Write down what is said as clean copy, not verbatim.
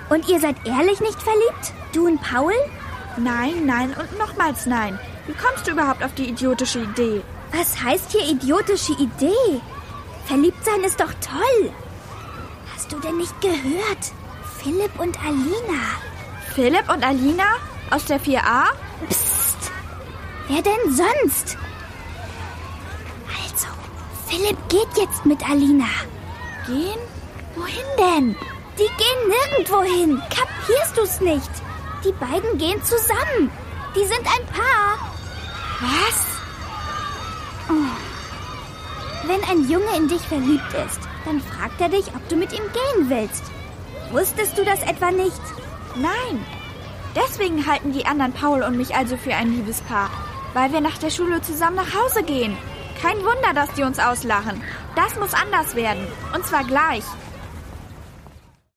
Und ihr seid ehrlich nicht verliebt? Du und Paul? Nein, nein und nochmals nein. Wie kommst du überhaupt auf die idiotische Idee? Was heißt hier idiotische Idee? Verliebt sein ist doch toll. Hast du denn nicht gehört? Philipp und Alina. Philipp und Alina? Aus der 4a? Psst. Wer denn sonst? Also, Philipp geht jetzt mit Alina. Gehen? Wohin denn? Die gehen nirgendwo hin. Kapierst du's nicht? Die beiden gehen zusammen. Die sind ein Paar. Was? Oh. Wenn ein Junge in dich verliebt ist, dann fragt er dich, ob du mit ihm gehen willst. Wusstest du das etwa nicht? Nein. Deswegen halten die anderen Paul und mich also für ein Liebespaar. Weil wir nach der Schule zusammen nach Hause gehen. Kein Wunder, dass die uns auslachen. Das muss anders werden. Und zwar gleich.